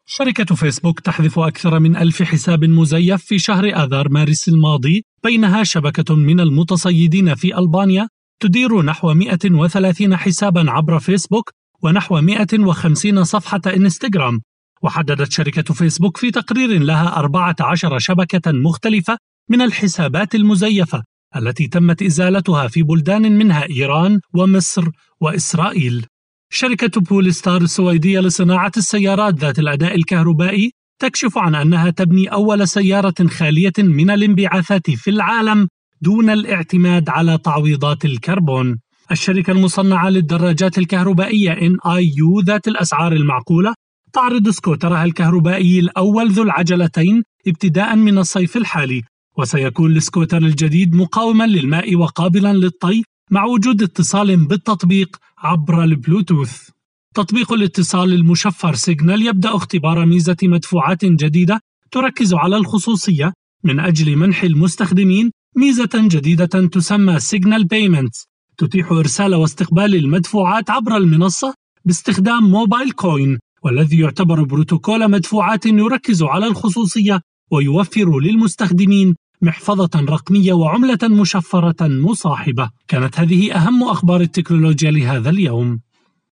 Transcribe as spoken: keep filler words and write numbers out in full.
شركة فيسبوك تحذف أكثر من ألف حساب مزيف في شهر آذار مارس الماضي، بينها شبكة من المتصيدين في ألبانيا تدير نحو مئة وثلاثين حسابا عبر فيسبوك ونحو مئة وخمسين صفحة إنستغرام. وحددت شركة فيسبوك في تقرير لها أربعة عشر شبكة مختلفة من الحسابات المزيفة التي تمت إزالتها في بلدان منها إيران ومصر وإسرائيل. شركة بوليستار السويدية لصناعة السيارات ذات الأداء الكهربائي تكشف عن أنها تبني أول سيارة خالية من الانبعاثات في العالم دون الاعتماد على تعويضات الكربون. الشركة المصنعة للدراجات الكهربائية إن آي يو ذات الأسعار المعقولة تعرض سكوترها الكهربائي الأول ذو العجلتين ابتداء من الصيف الحالي، وسيكون السكوتر الجديد مقاوما للماء وقابلا للطي مع وجود اتصال بالتطبيق عبر البلوتوث. تطبيق الاتصال المشفر سيجنال يبدأ اختبار ميزة مدفوعات جديدة تركز على الخصوصية من أجل منح المستخدمين ميزة جديدة تسمى سيجنال بيمنت، تتيح إرسال واستقبال المدفوعات عبر المنصة باستخدام موبايل كوين، والذي يعتبر بروتوكول مدفوعات يركز على الخصوصية ويوفر للمستخدمين محفظة رقمية وعملة مشفرة مصاحبة. كانت هذه أهم أخبار التكنولوجيا لهذا اليوم.